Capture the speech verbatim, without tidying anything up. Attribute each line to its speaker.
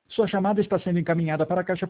Speaker 1: Sua chamada está sendo encaminhada para a caixa